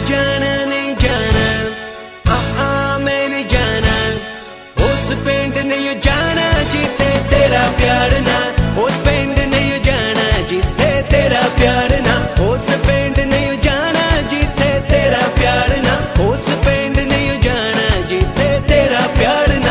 जाना नहीं जाना, मैं नहीं जाना, उस पिंड नहीं जाना जिथे तेरा प्यार ना, उस पिंड नहीं जाना जिथे तेरा प्यार ना, उस पिंड नहीं जाना जिथे तेरा प्यार ना, उस पिंड नहीं जाना जिथे तेरा प्यार ना।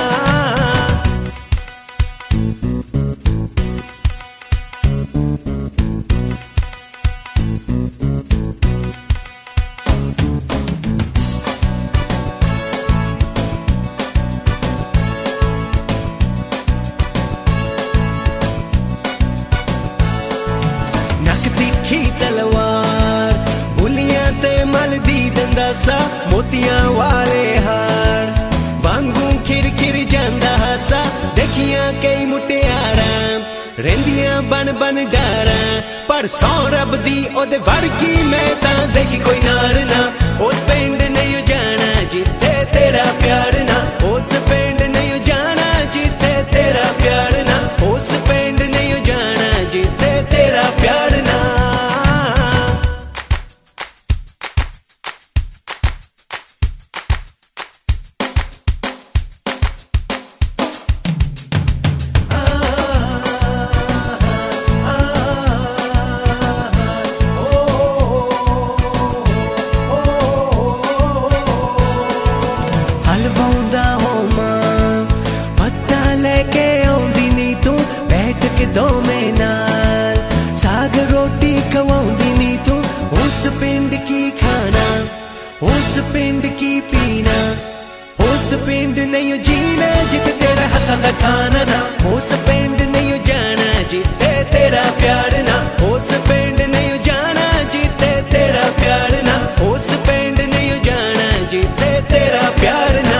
तलवार बुलियां ते मल दी दंदासा, मोतियां वाले हार वांगू खिर खिर जांदा हासा, देखियां कई मुटियारा रेंदियां बन बन डारा, पर सौ रब दी ओदे वर्गी मैं तां देखी कोई नार ना, उस पिंड नहीं जाना जिथे तेरा प्यार ना, उस पिंड नहीं जाना जिथे तेरा प्यार ना, उस पिंड नहीं जाना जिथे तेरा प्यार ना। दो में नाल साग रोटी खवाऊंदी नी तू, उस पिंड की खाना, उस पिंड की पीना, उस पिंड नहीं जीना जिथे तेरा हथा दा खाना ना, उस पिंड नहीं जाना जिथे तेरा प्यार ना, उस पिंड नहीं जाना जिथे तेरा प्यार ना, उस पिंड नहीं जाना जिथे तेरा प्यार ना।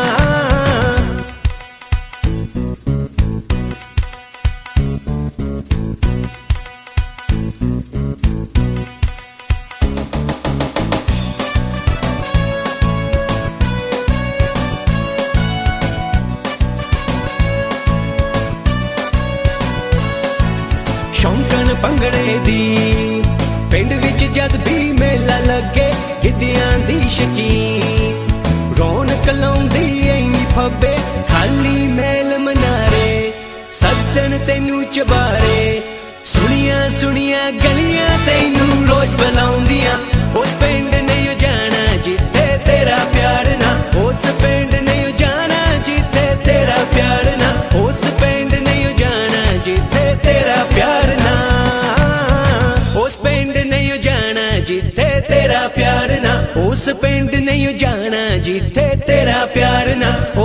शौंकन भंगड़े दी पिंड विच जद भी मेला लगे, गिद्धियां दी शकीन रौनक लाउंदी ऐनी फब्बे, खाली मेल मनारे सज्जन तैनू चबारे, सुनिया सुनिया गलियां तैनू रोज बुलाउंदियां, उस पिंड नहीं जाना जिथे तेरा प्यार ना, उस पिंड नहीं जाना जिथे तेरा प्यार ना, उस पिंड नहीं जाना जिथे तेरा प्यार ना, उस पिंड नहीं जाना जिथे तेरा प्यार ना, उस पिंड नहीं जाना जिथे तेरा प्यार ना।